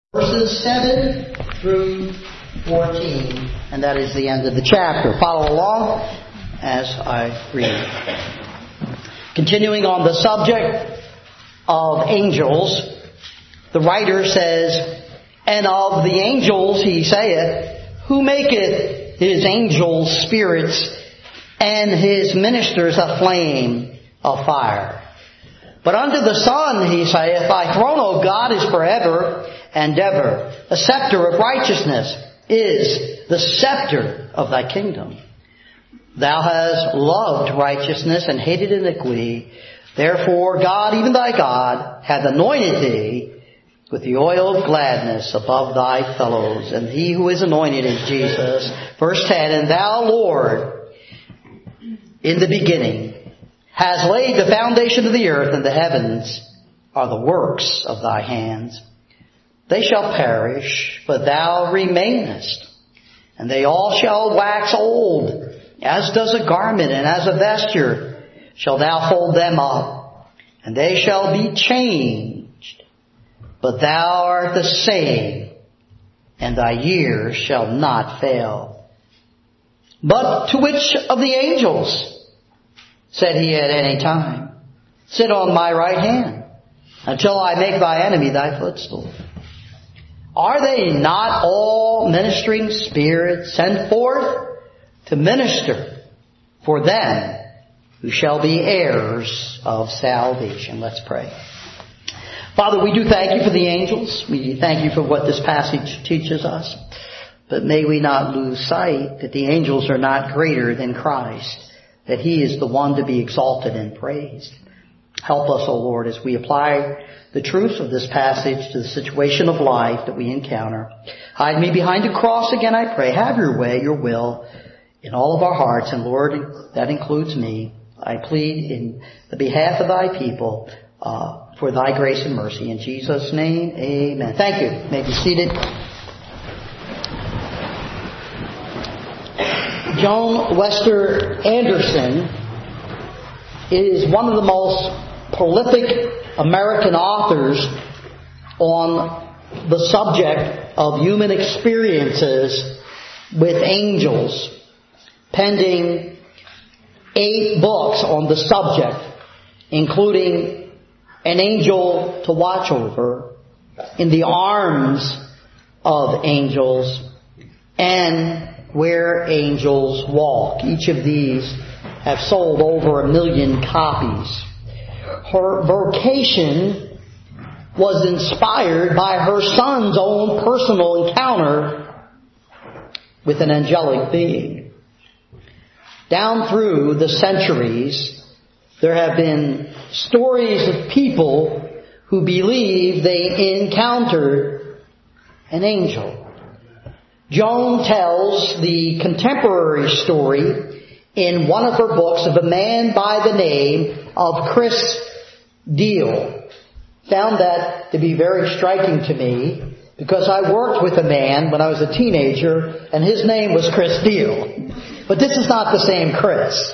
verses 7 through 14, and that is the end of the chapter. Follow along as I read. Continuing on the subject of angels, the writer says, "And of the angels he saith, Who maketh his angels spirits, and his ministers a flame of fire? But unto the Son he saith, Thy throne, O God, is forever and ever. A scepter of righteousness is the scepter of thy kingdom. Thou hast loved righteousness and hated iniquity. Therefore God, even thy God, hath anointed thee with the oil of gladness above thy fellows. And he who is anointed is Jesus." Verse 10, "And thou, Lord, in the beginning, has laid the foundation of the earth, and the heavens are the works of thy hands. They shall perish, but thou remainest, and they all shall wax old, as does a garment, and as a vesture shall thou fold them up, and they shall be changed. But thou art the same, and thy years shall not fail. But to which of the angels said he at any time, Sit on my right hand, until I make thy enemy thy footstool? Are they not all ministering spirits sent forth to minister for them who shall be heirs of salvation?" Let's pray. Father, we do thank you for the angels. We thank you for what this passage teaches us. But may we not lose sight that the angels are not greater than Christ, that he is the one to be exalted and praised. Help us, O Lord, as we apply the truths of this passage to the situation of life that we encounter. Hide me behind a cross again, I pray. Have your way, your will, in all of our hearts. And Lord, that includes me. I plead in the behalf of thy people for thy grace and mercy. In Jesus' name, amen. Thank you. You may be seated. Joan Wester Anderson is one of the most prolific American authors on the subject of human experiences with angels, penning 8 books on the subject, including An Angel to Watch Over, In the Arms of Angels, and Where Angels Walk. Each of these have sold over 1 million copies. Her vocation was inspired by her son's own personal encounter with an angelic being. Down through the centuries, there have been stories of people who believe they encountered an angel. Joan tells the contemporary story in one of her books of a man by the name of Chris Deal. Found that to be very striking to me because I worked with a man when I was a teenager and his name was Chris Deal. But this is not the same Chris.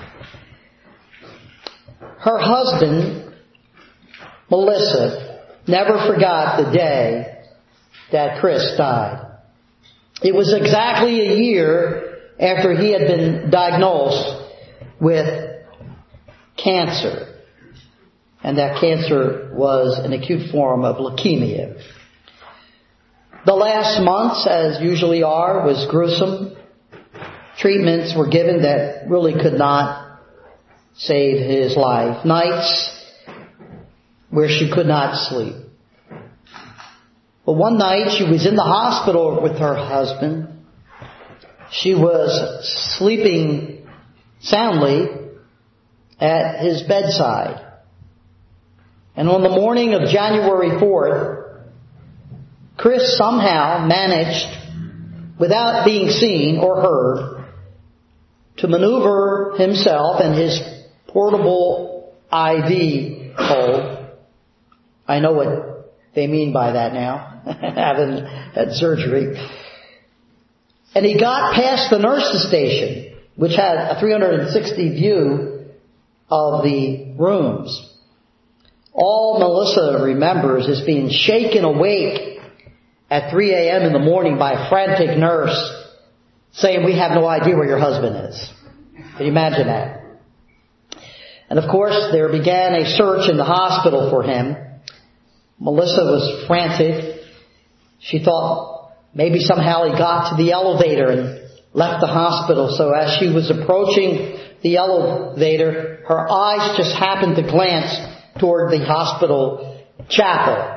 Her husband, Melissa, never forgot the day that Chris died. It was exactly a year after he had been diagnosed with cancer. And that cancer was an acute form of leukemia. The last months, as usually are, was gruesome. Treatments were given that really could not save his life. Nights where she could not sleep. But one night she was in the hospital with her husband. She was sleeping soundly at his bedside. And on the morning of January 4th, Chris somehow managed, without being seen or heard, to maneuver himself and his portable IV pole. I know what they mean by that now, having had surgery. And he got past the nurse's station, which had a 360 view of the rooms. All Melissa remembers is being shaken awake at 3 a.m. in the morning by a frantic nurse saying, "We have no idea where your husband is." Can you imagine that? And of course, there began a search in the hospital for him. Melissa was frantic. She thought maybe somehow he got to the elevator and left the hospital. So as she was approaching the elevator, her eyes just happened to glance toward the hospital chapel.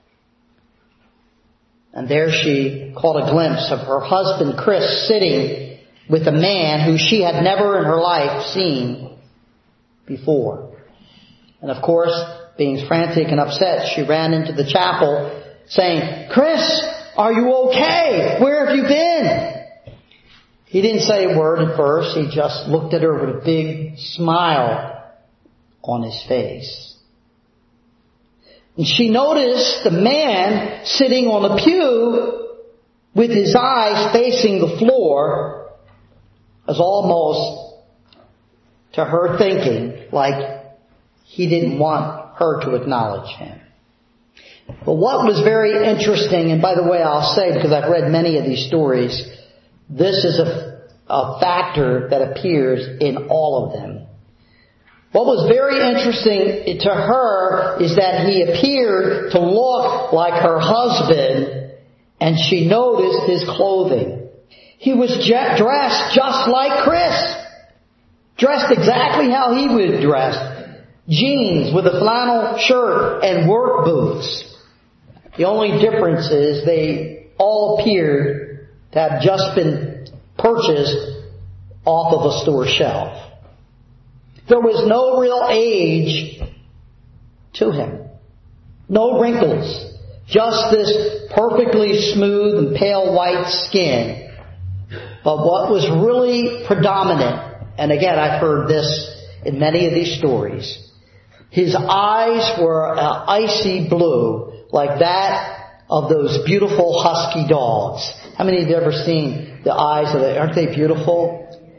And there she caught a glimpse of her husband, Chris, sitting with a man who she had never in her life seen before. And of course, being frantic and upset, she ran into the chapel saying, "Chris, are you okay? Where have you been?" He didn't say a word at first. He just looked at her with a big smile on his face. And she noticed the man sitting on the pew with his eyes facing the floor was almost, to her thinking, like he didn't want her to acknowledge him. But what was very interesting, and by the way, I'll say, because I've read many of these stories, this is a factor that appears in all of them. What was very interesting to her is that he appeared to look like her husband, and she noticed his clothing. He was dressed just like Chris. Dressed exactly how he would dress. Jeans with a flannel shirt and work boots. The only difference is they all appeared to have just been purchased off of a store shelf. There was no real age to him. No wrinkles. Just this perfectly smooth and pale white skin. But what was really predominant, and again I've heard this in many of these stories, his eyes were an icy blue, like that of those beautiful husky dogs. How many of you have ever seen the eyes of it? Aren't they beautiful?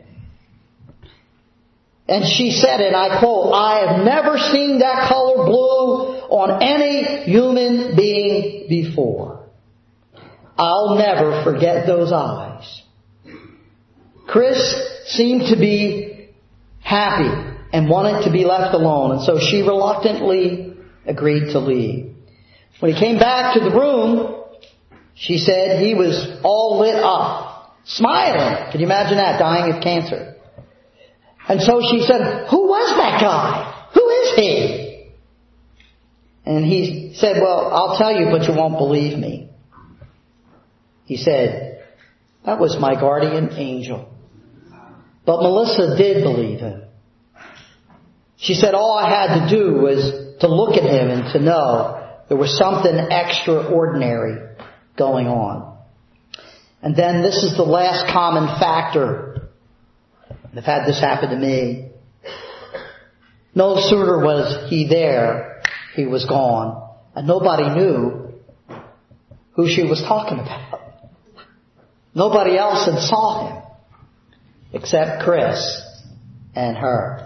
And she said, and I quote, "I have never seen that color blue on any human being before. I'll never forget those eyes." Chris seemed to be happy and wanted to be left alone, and so she reluctantly agreed to leave. When he came back to the room, she said he was all lit up, smiling. Can you imagine that, dying of cancer? And so she said, "Who was that guy? Who is he?" And he said, "Well, I'll tell you, but you won't believe me." He said, "That was my guardian angel." But Melissa did believe him. She said all I had to do was to look at him and to know there was something extraordinary going on. And then this is the last common factor. I've had this happen to me. No sooner was he there, he was gone. And nobody knew who she was talking about. Nobody else had saw him except Chris and her.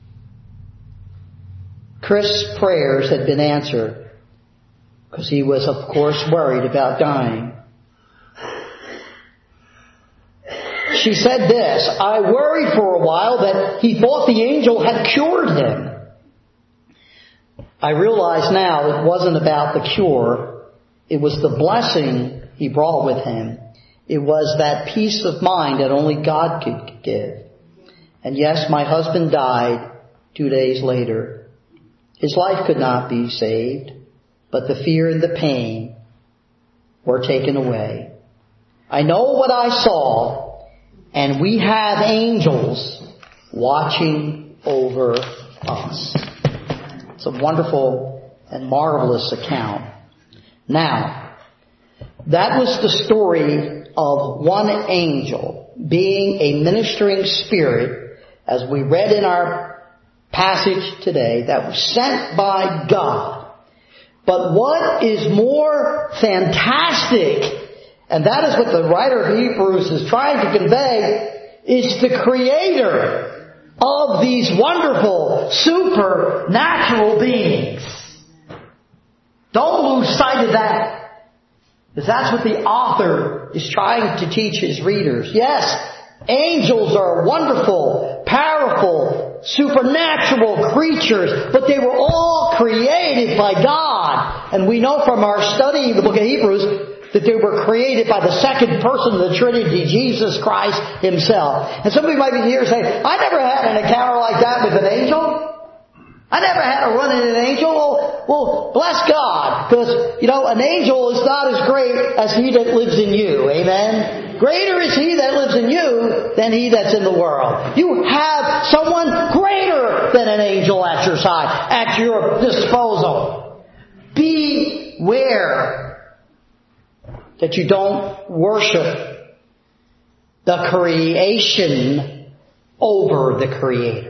Chris' prayers had been answered because he was, of course, worried about dying. She said this, "I worried for a while that he thought the angel had cured him." I realize now it wasn't about the cure. It was the blessing he brought with him. It was that peace of mind that only God could give. And yes, my husband died 2 days later. His life could not be saved, but the fear and the pain were taken away. I know what I saw, and we have angels watching over us. It's a wonderful and marvelous account. Now, that was the story of one angel being a ministering spirit, as we read in our passage today, that was sent by God. But what is more fantastic, and that is what the writer of Hebrews is trying to convey, is the creator of these wonderful, supernatural beings. Don't lose sight of that. Because that's what the author is trying to teach his readers. Yes, angels are wonderful, powerful, supernatural creatures, but they were all created by God. And we know from our study of the book of Hebrews that they were created by the second person of the Trinity, Jesus Christ Himself. And somebody might be here and say, I never had an encounter like that with an angel. I never had a run in an angel. Well, bless God. Because, an angel is not as great as he that lives in you. Amen? Greater is he that lives in you than he that's in the world. You have someone greater than an angel at your side, at your disposal. Beware that you don't worship the creation over the Creator.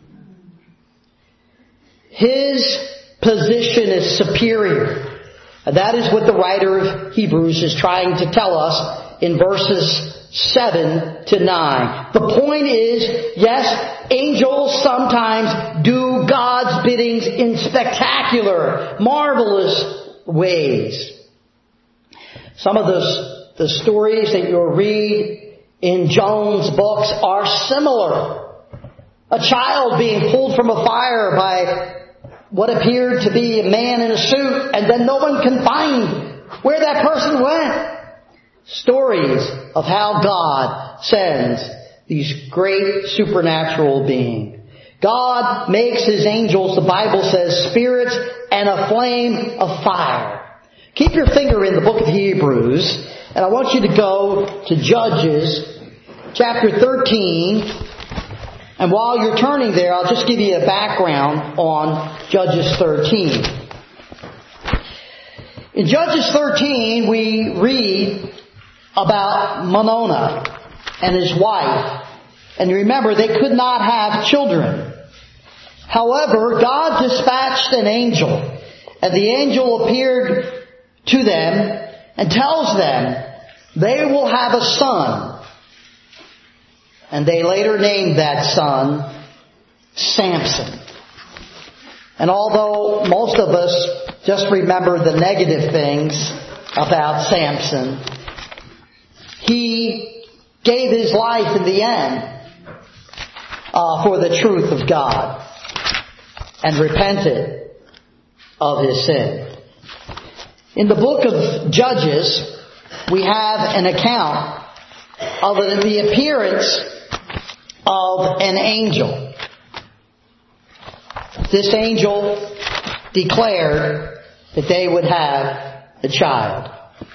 His position is superior. And that is what the writer of Hebrews is trying to tell us in verses 7 to 9. The point is, yes, angels sometimes do God's biddings in spectacular, marvelous ways. Some of the stories that you'll read in Jones' books are similar. A child being pulled from a fire by what appeared to be a man in a suit, and then no one can find where that person went. Stories of how God sends these great supernatural beings. God makes His angels, the Bible says, spirits and a flame of fire. Keep your finger in the book of Hebrews, and I want you to go to Judges chapter 13. And while you're turning there, I'll just give you a background on Judges 13. In Judges 13, we read about Monona and his wife. And you remember, they could not have children. However, God dispatched an angel, and the angel appeared to them and tells them they will have a son. And they later named that son Samson. And although most of us just remember the negative things about Samson, he gave his life in the end for the truth of God and repented of his sin. In the book of Judges, we have an account of the appearance of an angel. This angel declared that they would have a child.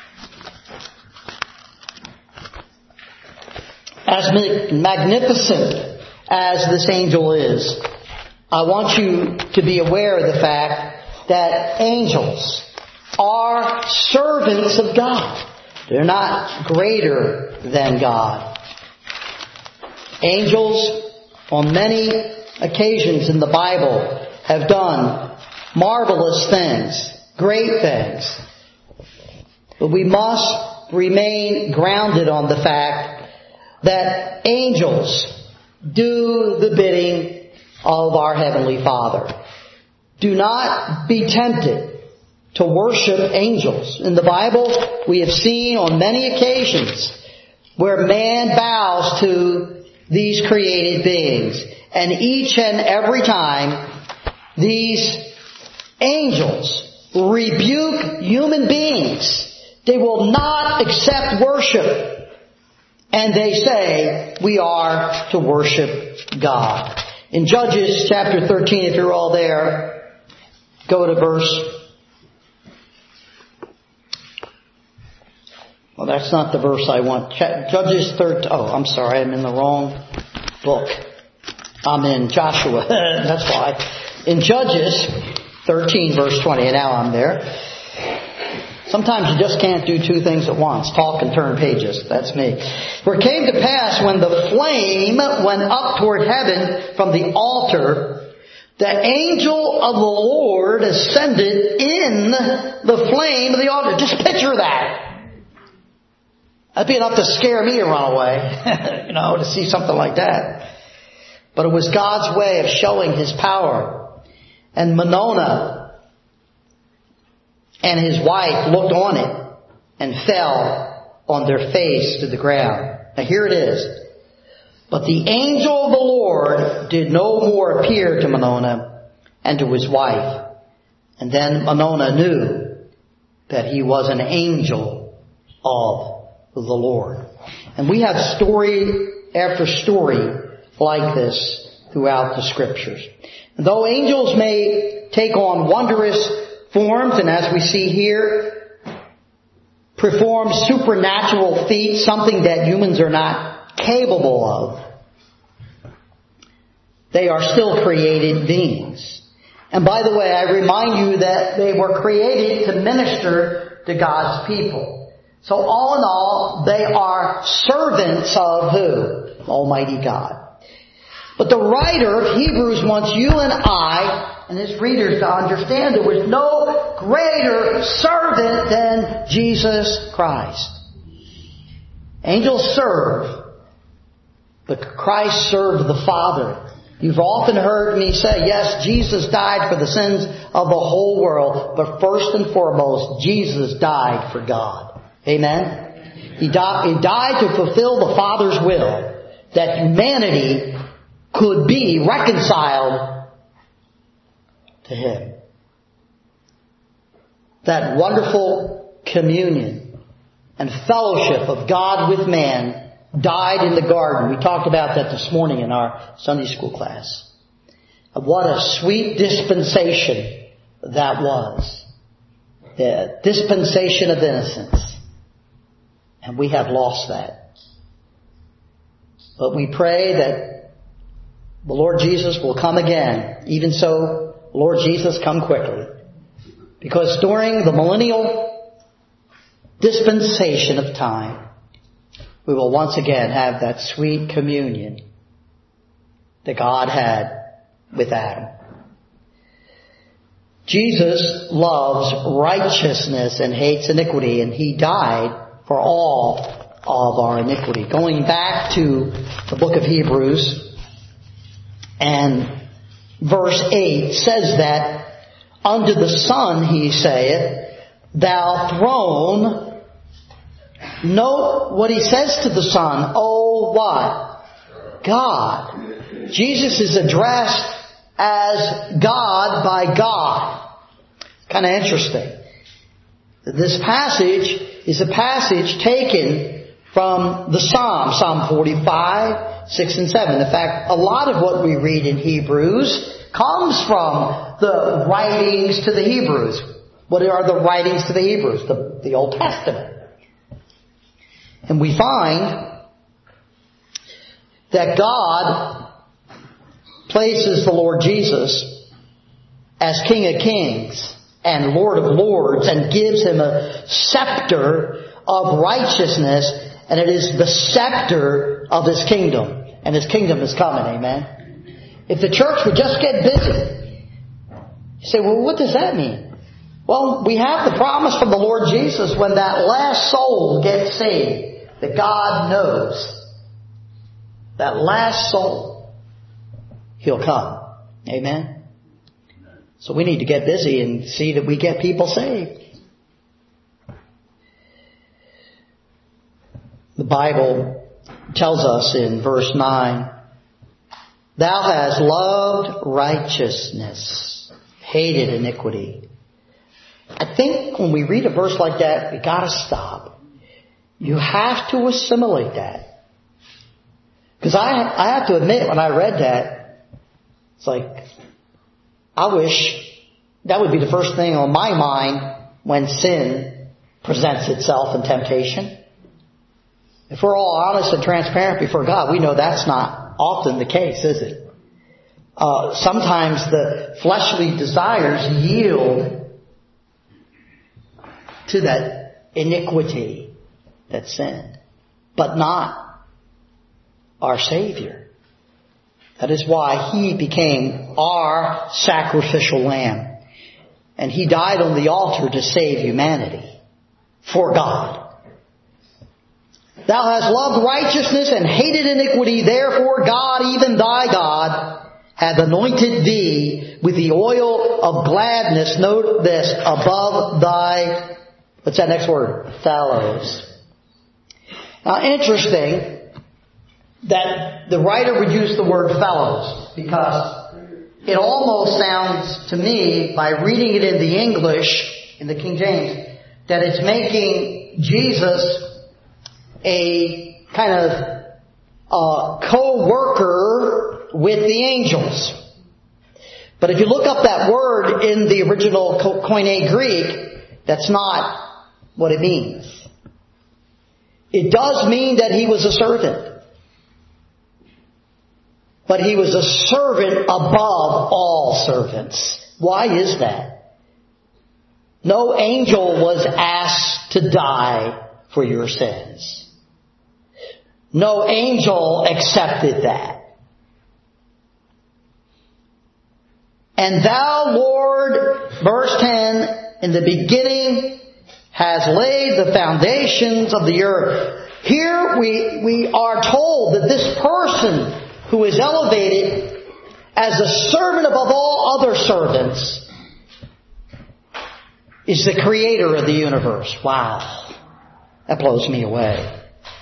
As magnificent as this angel is, I want you to be aware of the fact that angels are servants of God. They're not greater than God. Angels, on many occasions in the Bible, have done marvelous things, great things. But we must remain grounded on the fact that angels do the bidding of our Heavenly Father. Do not be tempted to worship angels. In the Bible, we have seen on many occasions where man bows to these created beings. And each and every time, these angels rebuke human beings. They will not accept worship. And they say, we are to worship God. In Judges chapter 13, if you're all there, go to verse... Well, that's not the verse I want. Judges 13. Oh, I'm sorry. I'm in the wrong book. I'm in Joshua. That's why. In Judges 13, verse 20. And now I'm there. Sometimes you just can't do two things at once. Talk and turn pages. That's me. For it came to pass when the flame went up toward heaven from the altar, the angel of the Lord ascended in the flame of the altar. Just picture that. That'd be enough to scare me and run away, to see something like that. But it was God's way of showing His power. And Monona and his wife looked on it. and fell on their face to the ground. Now here it is. But the angel of the Lord did no more appear to Manoah and to his wife. And then Manoah knew that he was an angel of the Lord. And we have story after story like this throughout the Scriptures. And though angels may take on wondrous forms, and as we see here, perform supernatural feats, something that humans are not capable of, they are still created beings. And by the way, I remind you that they were created to minister to God's people. So all in all, they are servants of who? Almighty God. But the writer of Hebrews wants you and I and his readers to understand there was no greater servant than Jesus Christ. Angels serve, but Christ served the Father. You've often heard me say, yes, Jesus died for the sins of the whole world, but first and foremost, Jesus died for God. Amen? He died to fulfill the Father's will, that humanity could be reconciled to Him. That wonderful communion and fellowship of God with man died in the garden. We talked about that this morning in our Sunday school class. What a sweet dispensation that was. The dispensation of innocence. And we have lost that. But we pray that the Lord Jesus will come again. Even so, Lord Jesus, come quickly. Because during the millennial dispensation of time, we will once again have that sweet communion that God had with Adam. Jesus loves righteousness and hates iniquity, and He died for all of our iniquity. Going back to the book of Hebrews, and verse 8 says that, unto the Son He saith, thou throne. Note what He says to the Son. Oh, what? God. Jesus is addressed as God by God. It's kind of interesting. This passage is a passage taken from the Psalm, Psalm 45, 6 and 7. In fact, a lot of what we read in Hebrews comes from the writings to the Hebrews. What are the writings to the Hebrews? The Old Testament. And we find that God places the Lord Jesus as King of Kings and Lord of Lords and gives Him a scepter of righteousness, and it is the scepter of His kingdom. And His kingdom is coming, amen? If the church would just get busy. You say, well, what does that mean? Well, we have the promise from the Lord Jesus when that last soul gets saved, that God knows that last soul, He'll come. Amen? So we need to get busy and see that we get people saved. The Bible tells us in verse 9, thou hast loved righteousness, hated iniquity. I think when we read a verse like that, we got to stop. You have to assimilate that. Because I have to admit, when I read that, it's like, I wish that would be the first thing on my mind when sin presents itself in temptation. If we're all honest and transparent before God, we know that's not often the case, is it? Sometimes the fleshly desires yield to that iniquity, that sin, but not our Savior. That is why He became our sacrificial lamb. And He died on the altar to save humanity for God. Thou hast loved righteousness and hated iniquity, therefore God, even thy God, hath anointed thee with the oil of gladness, note this, above thy What's that next word? Fellows. Now, interesting that the writer would use the word fellows, because it almost sounds to me, by reading it in the English, in the King James, that it's making Jesus a kind of co-worker with the angels. But if you look up that word in the original Koine Greek, that's not what it means. It does mean that he was a servant. But he was a servant above all servants. Why is that? No angel was asked to die for your sins. No angel accepted that. And thou, Lord, verse 10, in the beginning has laid the foundations of the earth. Here we are told that this person who is elevated as a servant above all other servants is the creator of the universe. Wow. That blows me away.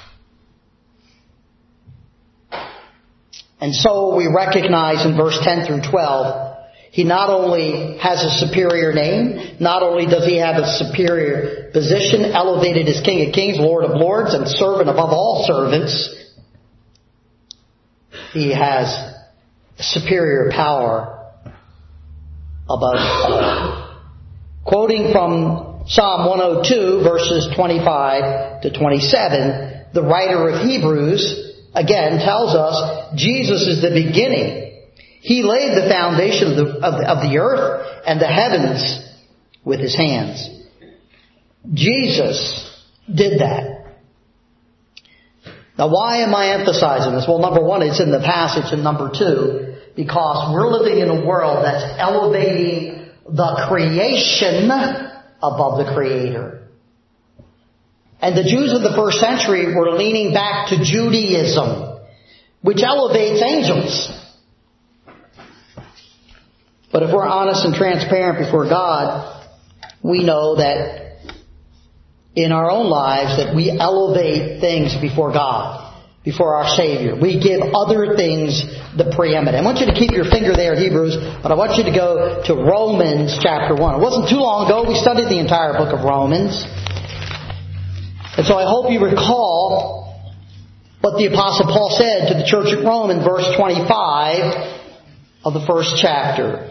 And so we recognize in verse 10 through 12, he not only has a superior name, not only does he have a superior position, elevated as King of Kings, Lord of Lords, and servant above all servants, he has superior power above all. Quoting from Psalm 102, verses 25 to 27, the writer of Hebrews, again, tells us Jesus is the beginning. He laid the foundation of the earth and the heavens with His hands. Jesus did that. Now, why am I emphasizing this? Well, number one, it's in the passage, and number two, because we're living in a world that's elevating the creation above the Creator. And the Jews of the first century were leaning back to Judaism, which elevates angels. But if we're honest and transparent before God, we know that in our own lives that we elevate things before God, before our Savior. We give other things the preeminent. I want you to keep your finger there, Hebrews, but I want you to go to Romans chapter 1. It wasn't too long ago we studied the entire book of Romans. And so I hope you recall what the Apostle Paul said to the church at Rome in verse 25 of the first chapter.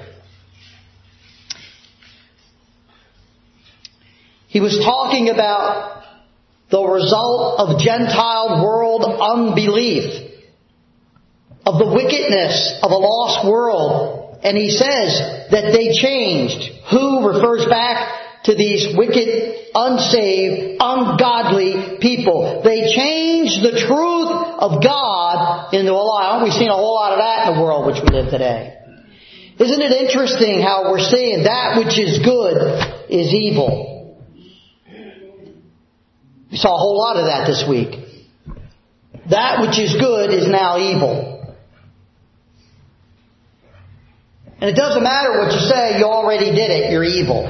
He was talking about the result of Gentile world unbelief, of the wickedness of a lost world. And he says that they changed. Who refers back to these wicked, unsaved, ungodly people. They changed the truth of God into a lie. We've seen a whole lot of that in the world which we live today. Isn't it interesting how we're seeing that which is good is evil? We saw a whole lot of that this week. That which is good is now evil. And it doesn't matter what you say, you already did it, you're evil.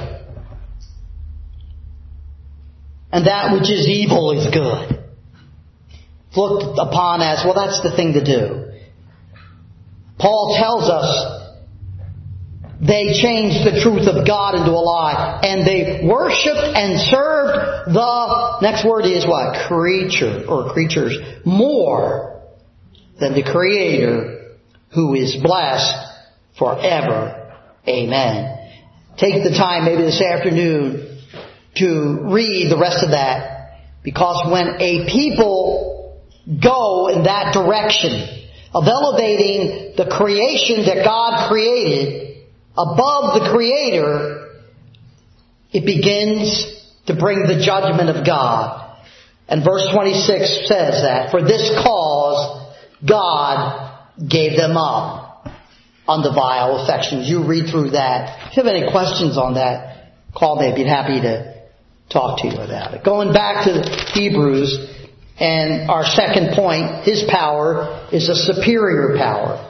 And that which is evil is good. It's looked upon as, well, that's the thing to do. Paul tells us they changed the truth of God into a lie. And they worshipped and served the, next word is what? Creature or creatures more than the Creator, who is blessed forever. Amen. Take the time maybe this afternoon to read the rest of that. Because when a people go in that direction of elevating the creation that God created above the Creator, it begins to bring the judgment of God. And verse 26 says that, for this cause God gave them up on the vile affections. You read through that. If you have any questions on that, call me. I'd be happy to talk to you about it. Going back to Hebrews, and our second point, His power is a superior power.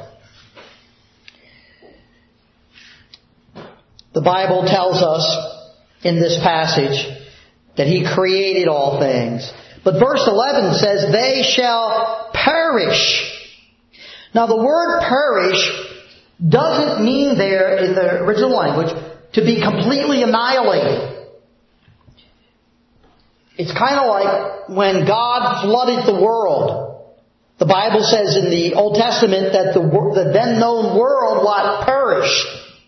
The Bible tells us in this passage that He created all things. But verse 11 says, they shall perish. Now the word perish doesn't mean there in the original language to be completely annihilated. It's kind of like when God flooded the world. The Bible says in the Old Testament that the then known world perished.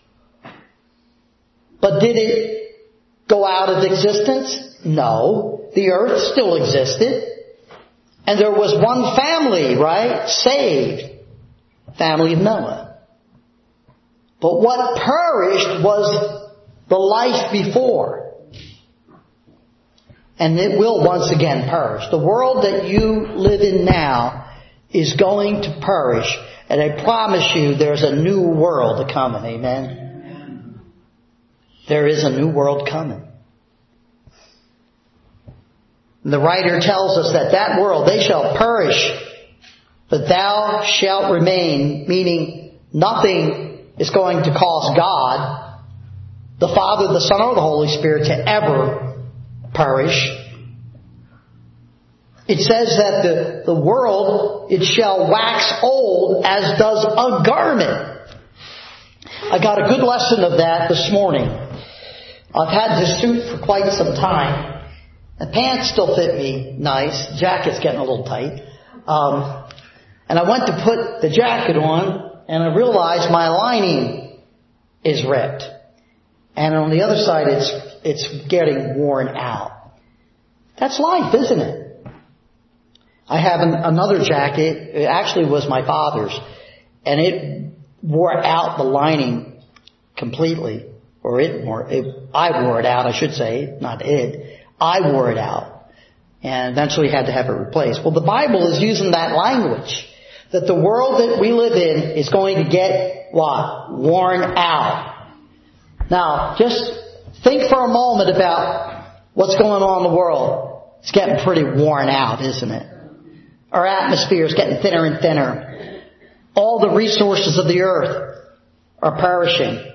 But did it go out of existence? No. The earth still existed. And there was one family, right? Saved. Family of Noah. But what perished was the life before. And it will once again perish. The world that you live in now is going to perish. And I promise you there's a new world coming. Amen? There is a new world coming. And the writer tells us that world, they shall perish, but thou shalt remain, meaning nothing is going to cause God, the Father, the Son, or the Holy Spirit to ever perish. It says that the world, it shall wax old as does a garment. I got a good lesson of that this morning. I've had this suit for quite some time. The pants still fit me nice. Jacket's getting a little tight. And I went to put the jacket on, and I realized my lining is ripped. And on the other side, it's getting worn out. That's life, isn't it? I have another jacket. It actually was my father's. And it wore out the lining completely. Or I wore it out, I should say. Not it. I wore it out. And eventually had to have it replaced. Well, the Bible is using that language. That the world that we live in is going to get, what? Worn out. Now, just think for a moment about what's going on in the world. It's getting pretty worn out, isn't it? Our atmosphere is getting thinner and thinner. All the resources of the earth are perishing.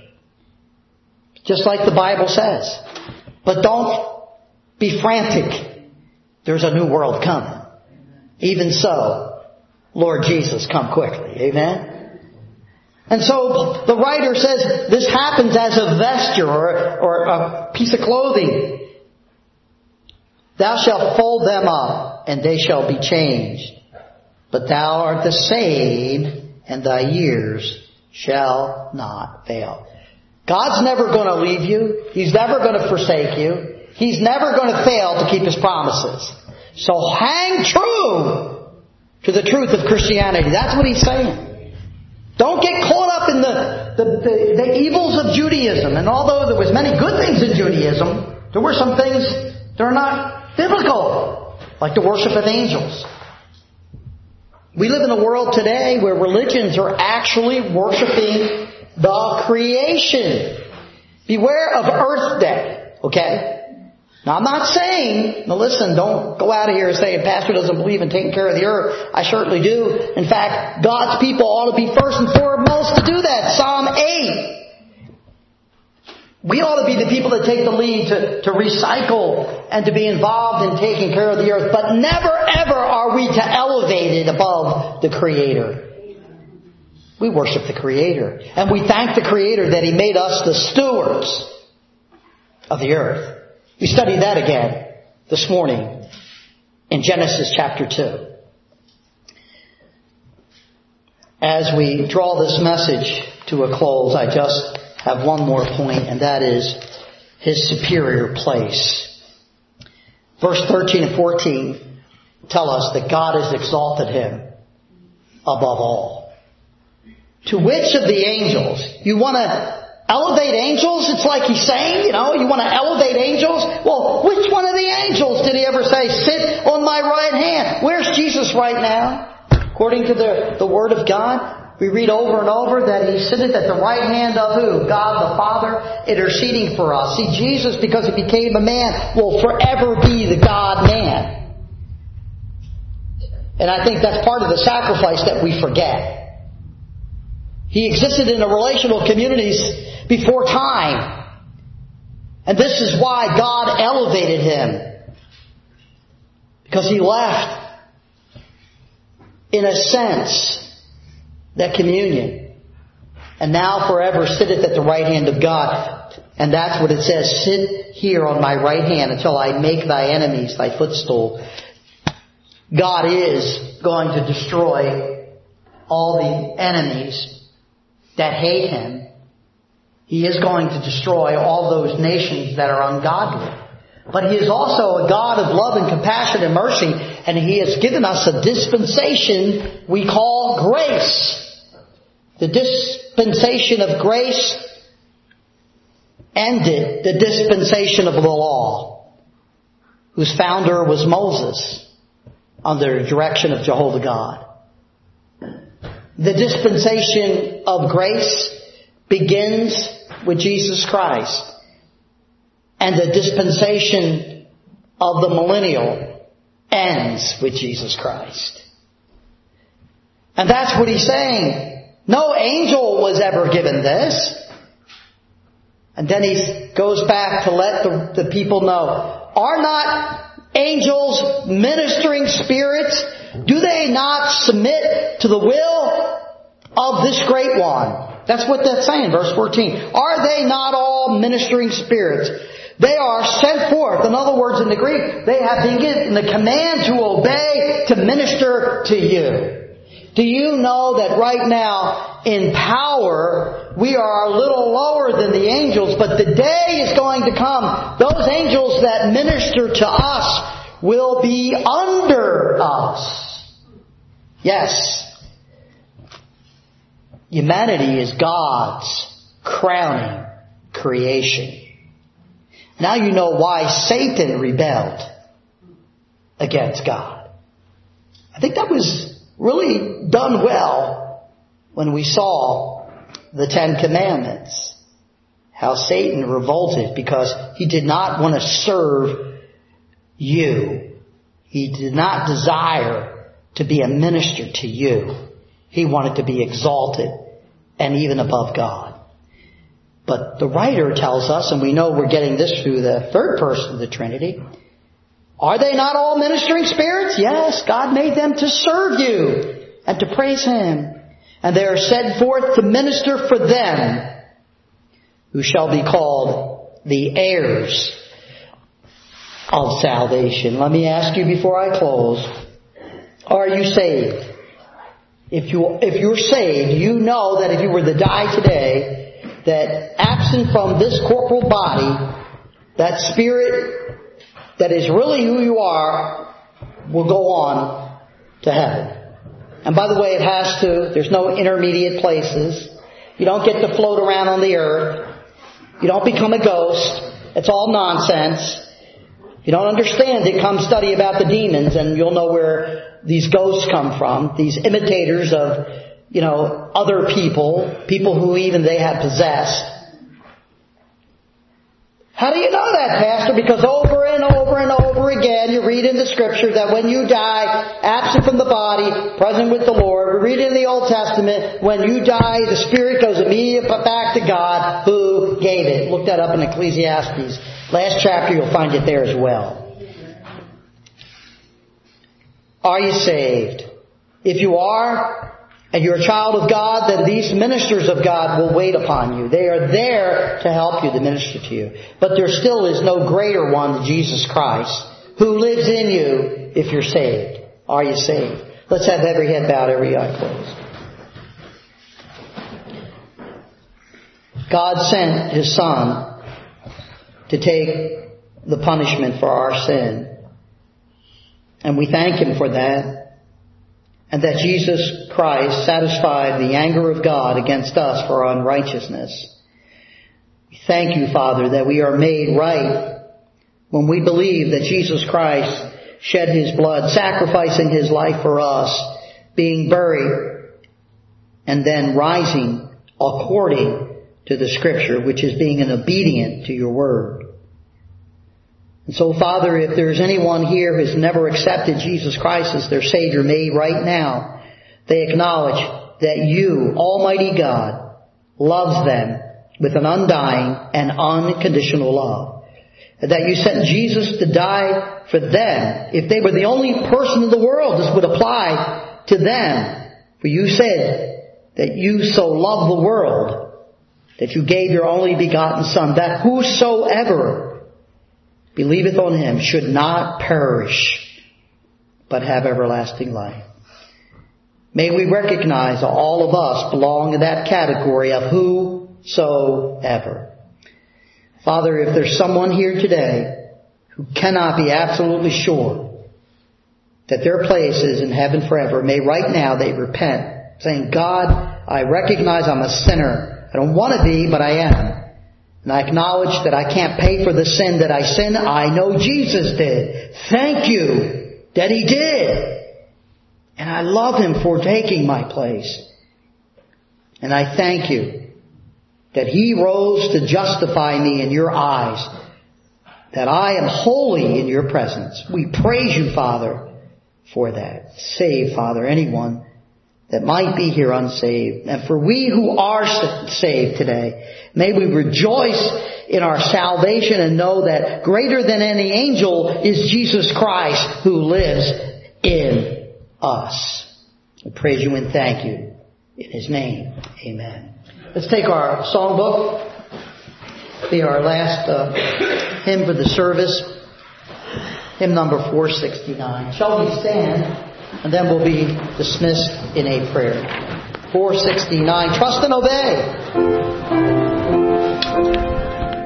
Just like the Bible says. But don't be frantic. There's a new world coming. Even so, Lord Jesus, come quickly. Amen? And so the writer says this happens as a vesture or a piece of clothing. Thou shalt fold them up, and they shall be changed. But thou art the same, and thy years shall not fail. God's never going to leave you. He's never going to forsake you. He's never going to fail to keep His promises. So hang true to the truth of Christianity. That's what he's saying. Don't get caught up in the evils of Judaism. And although there was many good things in Judaism, there were some things that are not biblical, like the worship of angels. We live in a world today where religions are actually worshiping the creation. Beware of Earth Day, okay? Now I'm not saying, now listen, don't go out of here saying Pastor doesn't believe in taking care of the earth. I certainly do. In fact, God's people ought to be first and foremost to do that. Psalm 8. We ought to be the people that take the lead to recycle and to be involved in taking care of the earth. But never ever are we to elevate it above the Creator. We worship the Creator. And we thank the Creator that He made us the stewards of the earth. We studied that again this morning in Genesis chapter 2. As we draw this message to a close, I just have one more point, and that is His superior place. Verse 13 and 14 tell us that God has exalted Him above all. To which of the angels? You want to elevate angels? It's like he's saying, you want to elevate angels? Well, which one of the angels did He ever say, sit on my right hand? Where's Jesus right now? According to the Word of God, we read over and over that He sitteth at the right hand of who? God the Father, interceding for us. See, Jesus, because He became a man, will forever be the God-man. And I think that's part of the sacrifice that we forget. He existed in a relational communities before time. And this is why God elevated him. Because he left, in a sense, that communion. And now forever sitteth at the right hand of God. And that's what it says, sit here on my right hand until I make thy enemies thy footstool. God is going to destroy all the enemies that hate him. He is going to destroy all those nations that are ungodly. But he is also a God of love and compassion and mercy, and he has given us a dispensation we call grace. The dispensation of grace ended the dispensation of the law, whose founder was Moses, under the direction of Jehovah God. The dispensation of grace begins with Jesus Christ. And the dispensation of the millennial ends with Jesus Christ. And that's what he's saying. No angel was ever given this. And then he goes back to let the people know, are not angels ministering spirits? Do they not submit to the will of this great one? That's what that's saying, verse 14. Are they not all ministering spirits? They are sent forth. In other words, in the Greek, they have been given the command to obey, to minister to you. Do you know that right now, in power, we are a little lower than the angels, but the day is going to come. Those angels that minister to us will be under us. Yes. Humanity is God's crowning creation. Now you know why Satan rebelled against God. I think that was really done well when we saw the Ten Commandments. How Satan revolted because he did not want to serve you. He did not desire to be a minister to you. He wanted to be exalted and even above God. But the writer tells us, and we know we're getting this through the third person of the Trinity, are they not all ministering spirits? Yes, God made them to serve you and to praise Him. And they are sent forth to minister for them who shall be called the heirs of salvation. Let me ask you before I close, are you saved? If you're saved, you know that if you were to die today, that absent from this corporal body, that spirit that is really who you are will go on to heaven. And by the way, it has to. There's no intermediate places. You don't get to float around on the earth. You don't become a ghost. It's all nonsense. If you don't understand it, come study about the demons and you'll know where these ghosts come from. These imitators of, other people who even they have possessed. How do you know that, Pastor? Because over and over and over again you read in the Scripture that when you die, absent from the body, present with the Lord. We read in the Old Testament, when you die, the Spirit goes immediately back to God who gave it. Look that up in Ecclesiastes. Last chapter, you'll find it there as well. Are you saved? If you are, and you're a child of God, then these ministers of God will wait upon you. They are there to help you, to minister to you. But there still is no greater one than Jesus Christ, who lives in you if you're saved. Are you saved? Let's have every head bowed, every eye closed. God sent His Son to take the punishment for our sin. And we thank Him for that. And that Jesus Christ satisfied the anger of God against us for our unrighteousness. We thank you, Father, that we are made right when we believe that Jesus Christ shed His blood, sacrificing His life for us, being buried, and then rising according to the Scripture, which is being an obedient to your word. And so, Father, if there's anyone here who's never accepted Jesus Christ as their Savior, may right now they acknowledge that you, Almighty God, loves them with an undying and unconditional love. that you sent Jesus to die for them. If they were the only person in the world, this would apply to them. For you said that you so loved the world that you gave your only begotten Son, that whosoever believeth on him should not perish, but have everlasting life. May we recognize all of us belong in that category of whosoever. Father, if there's someone here today who cannot be absolutely sure that their place is in heaven forever, may right now they repent, saying, God, I recognize I'm a sinner. I don't want to be, but I am. And I acknowledge that I can't pay for the sin that I sin. I know Jesus did. Thank you that He did. And I love Him for taking my place. And I thank you that He rose to justify me in your eyes, that I am holy in your presence. We praise you, Father, for that. Save, Father, anyone that might be here unsaved. And for we who are saved today, may we rejoice in our salvation and know that greater than any angel is Jesus Christ who lives in us. We praise you and thank you. In His name, amen. Let's take our songbook. Be our last hymn for the service. Hymn number 469. Shall we stand? And then we'll be dismissed in a prayer. 469. Trust and obey.